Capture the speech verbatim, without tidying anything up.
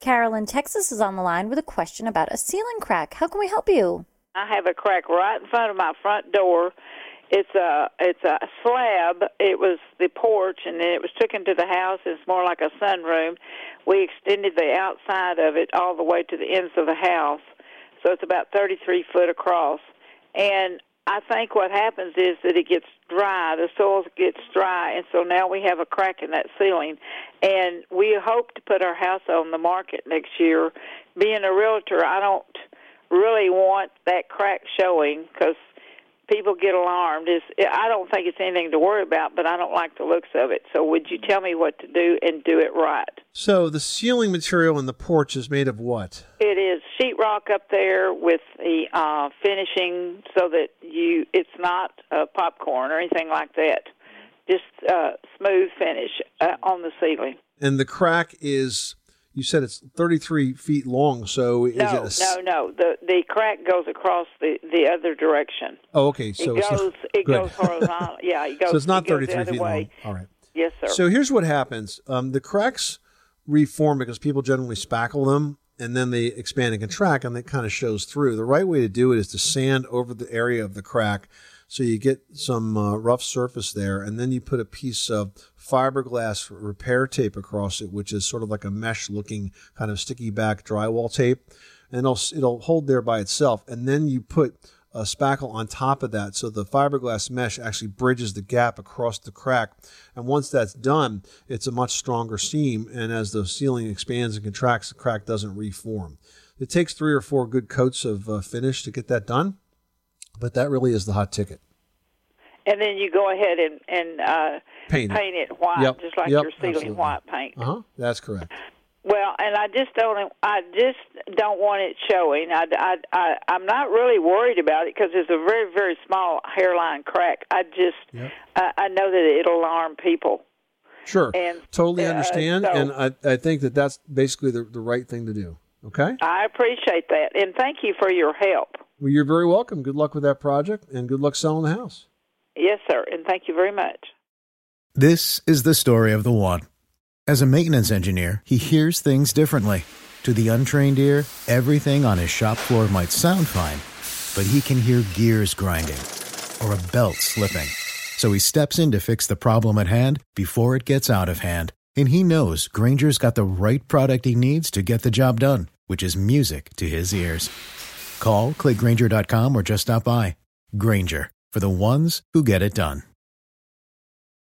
Carol in Texas is on the line with a question about a ceiling crack. How can we help you? I have a crack right in front of my front door. It's a it's a slab. It was the porch, and then it was taken to the house. It's more like a sunroom. We extended the outside of it all the way to the ends of the house, so it's about thirty-three foot across. And I think what happens is that it gets dry. The soil gets dry, and so now we have a crack in that ceiling. And we hope to put our house on the market next year. Being a realtor, I don't really want that crack showing because people get alarmed. It's, I don't think it's anything to worry about, but I don't like the looks of it. So would you tell me what to do and do it right? So the ceiling material in the porch is made of what? It is sheetrock up there with the uh, finishing so that you it's not uh, popcorn or anything like that. Just uh, smooth finish uh, on the ceiling. And the crack is... You said it's thirty-three feet long, so is no, it a... No, no, The the crack goes across the, the other direction. Oh, okay. So it goes, not, it goes horizontal. Yeah, it goes, so it's not it goes thirty-three feet way. long. All right. Yes, sir. So here's what happens. Um, the cracks reform because people generally spackle them, and then they expand and contract, and it kind of shows through. The right way to do it is to sand over the area of the crack so you get some uh, rough surface there, and then you put a piece of fiberglass repair tape across it, which is sort of like a mesh-looking kind of sticky back drywall tape, and it'll, it'll hold there by itself. And then you put a spackle on top of that, so the fiberglass mesh actually bridges the gap across the crack. And once that's done, it's a much stronger seam, and as the ceiling expands and contracts, the crack doesn't reform. It takes three or four good coats of uh, finish to get that done, but that really is the hot ticket. And then you go ahead and, and uh, paint, paint it, it white, yep. just like yep. your ceiling Absolutely. white paint. Uh-huh. That's correct. Well, and I just don't, I just don't want it showing. I, I, I, I'm not really worried about it because it's a very, very small hairline crack. I just, yep. I, I know that it'll alarm people. Sure. And, totally uh, understand, so, and I, I think that that's basically the, the right thing to do. Okay? I appreciate that, and thank you for your help. Well, you're very welcome. Good luck with that project, and good luck selling the house. Yes, sir, and thank you very much. This is the story of the one. As a maintenance engineer, he hears things differently. To the untrained ear, everything on his shop floor might sound fine, but he can hear gears grinding or a belt slipping. So he steps in to fix the problem at hand before it gets out of hand. And he knows Grainger's got the right product he needs to get the job done, which is music to his ears. Call, click Grainger dot com, or just stop by. Grainger, for the ones who get it done.